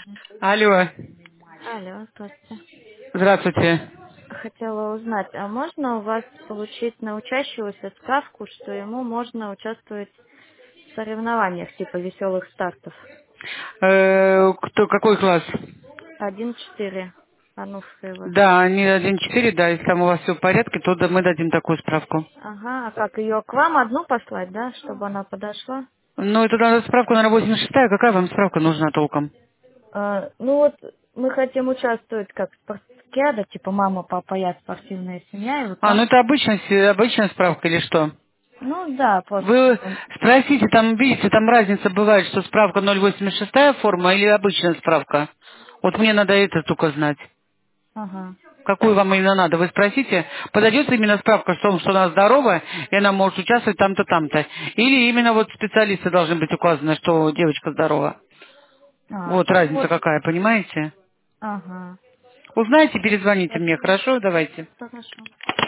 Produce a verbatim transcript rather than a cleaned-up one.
Алло, Алло, здравствуйте. здравствуйте. Хотела узнать, а можно у вас получить на учащегося справку, что ему можно участвовать в соревнованиях типа веселых стартов? Э, кто, какой класс? Один четыре. Ануфская вас. Да, они один четыре, да, если там у вас все в порядке, то да, мы дадим такую справку. Ага, а как ее к вам одну послать, да, чтобы она подошла? Ну, это надо справку, наверное, восемьдесят шестая. Какая вам справка нужна толком? А, ну вот мы хотим участвовать как спартакиада, типа мама, папа, я спортивная семья, и вот А, ну там, это обычная, с- обычная справка или что? ну да, просто Вы чтобы... спросите, там, видите, там разница бывает, что справка ноль восемьдесят шестая форма или обычная справка. Вот мне надо это только знать. Ага. Какую вам именно надо? Вы спросите, подойдет именно справка о том, что она здоровая, и она может участвовать там-то, там-то. Или именно вот специалисты должны быть указаны, что девочка здорова. А, Вот ну разница вот, какая, понимаете? ага. Узнайте, перезвоните Я мне, поняла. хорошо? Давайте. Хорошо.